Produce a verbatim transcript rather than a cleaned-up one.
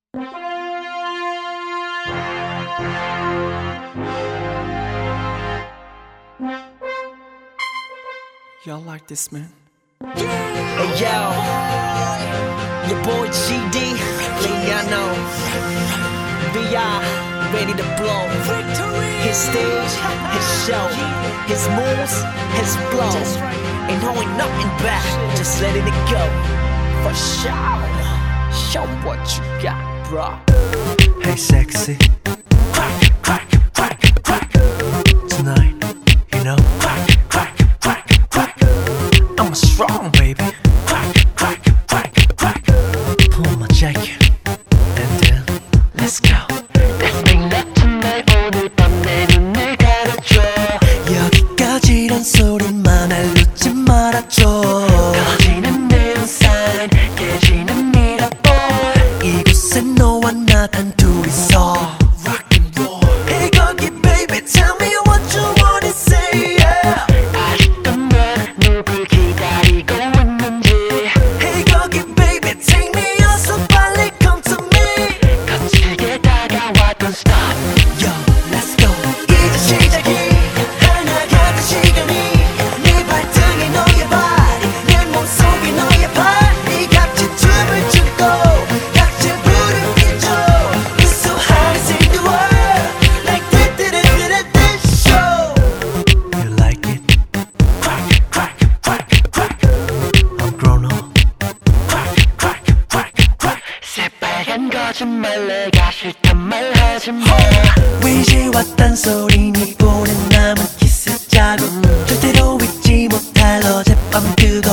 Y'all like this, man? Hey yo, your boy G D, Leano, V I, ready to blow. His stage, his show, his moves, his flow. Ain't holding nothing back, just letting it go. For sure, show what you got, bro. Hey sexy, crack, crack, crack, crack. Tonight, you know, crack, crack, crack, crack. I'm strong, baby. Crack, crack, crack, crack. Pull my jacket, and then let's go. Let's make love tonight. 오늘 밤 내 눈을 가려줘. 여기까지란 소리만 알려지 말아줘. 커지는 neon sign, 깨지는 미러볼. 이곳에 너와 나 단둘이서 rock and roll. Hey 거기 baby, tell me what you wanna say. Yeah. 아직도 난 누굴 기다리고 있는지. Hey 거기 baby, take me 어서 빨리 come to me. 거칠게 다가와 don't stop. Yo, let's go. 이제 시작이 하나 같은 시간이. 네 발등에 너의 body, 내 몸속에 너의 body. 같이 춤을 추고 같이 불을 피죠. We're so hot to save the world like this, this, this, this show. You like it? Crack, crack, crack, crack. I'm grown up. Crack, crack, crack, crack. 새빨간 거짓말 내가 싫단 말 하지 마. 왜 이제 왔단 소리니 보낸 남은 키스 자국. 절대로 잊지 못할 어젯밤 그거